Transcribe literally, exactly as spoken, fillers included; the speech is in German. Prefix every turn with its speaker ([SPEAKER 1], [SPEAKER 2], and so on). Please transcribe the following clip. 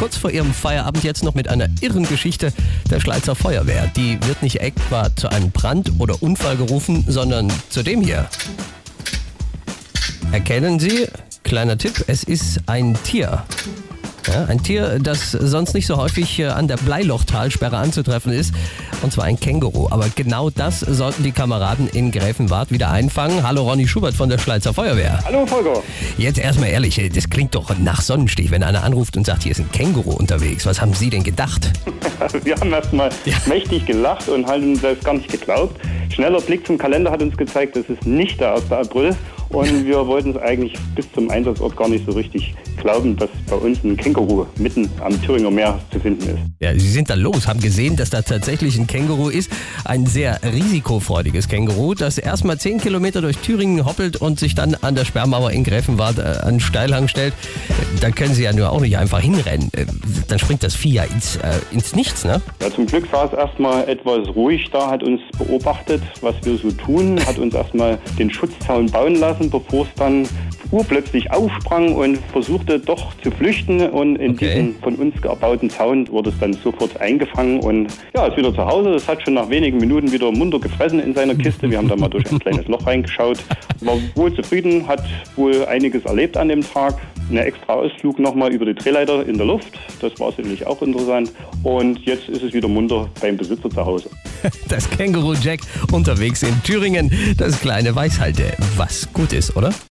[SPEAKER 1] kurz vor ihrem Feierabend jetzt noch mit einer irren Geschichte der Schleizer Feuerwehr. Die wird nicht etwa zu einem Brand oder Unfall gerufen, sondern zu dem hier. Erkennen Sie, kleiner Tipp, es ist ein Tier. Ja, ein Tier, das sonst nicht so häufig an der Bleilochtalsperre anzutreffen ist, und zwar ein Känguru. Aber genau das sollten die Kameraden in Gräfenwart wieder einfangen. Hallo, Ronny Schubert von der Schleizer Feuerwehr.
[SPEAKER 2] Hallo Volker.
[SPEAKER 1] Jetzt erstmal ehrlich, das klingt doch nach Sonnenstich, wenn einer anruft und sagt, hier ist ein Känguru unterwegs. Was haben Sie denn gedacht?
[SPEAKER 2] Wir haben erstmal ja. mächtig gelacht und haben das gar nicht geglaubt. Schneller Blick zum Kalender hat uns gezeigt, das ist nicht der erste April. Und wir wollten es eigentlich bis zum Einsatzort gar nicht so richtig glauben, dass bei uns ein Känguru mitten am Thüringer Meer zu finden ist.
[SPEAKER 1] Ja, Sie sind da los, haben gesehen, dass da tatsächlich ein Känguru ist. Ein sehr risikofreudiges Känguru, das erstmal zehn Kilometer durch Thüringen hoppelt und sich dann an der Sperrmauer in Gräfenwart äh, an den Steilhang stellt. Da können Sie ja nur auch nicht einfach hinrennen. Äh, dann springt das Vieh ja ins, äh, ins Nichts, ne?
[SPEAKER 2] Ja, zum Glück war es erstmal etwas ruhig da, hat uns beobachtet, was wir so tun, hat uns erstmal den Schutzzaun bauen lassen, bevor es dann urplötzlich aufsprang und versuchte doch zu flüchten. Und in
[SPEAKER 1] okay.
[SPEAKER 2] diesem von uns erbauten Zaun wurde es dann sofort eingefangen und ja, ist wieder zu Hause. Es hat schon nach wenigen Minuten wieder munter gefressen in seiner Kiste. Wir haben da mal durch ein kleines Loch reingeschaut. War wohl zufrieden, hat wohl einiges erlebt an dem Tag. Ein extra Ausflug nochmal über die Drehleiter in der Luft. Das war sicherlich auch interessant. Und jetzt ist es wieder munter beim Besitzer zu Hause.
[SPEAKER 1] Das Känguru Jack unterwegs in Thüringen. Das kleine Weißhalte, was gut ist, oder?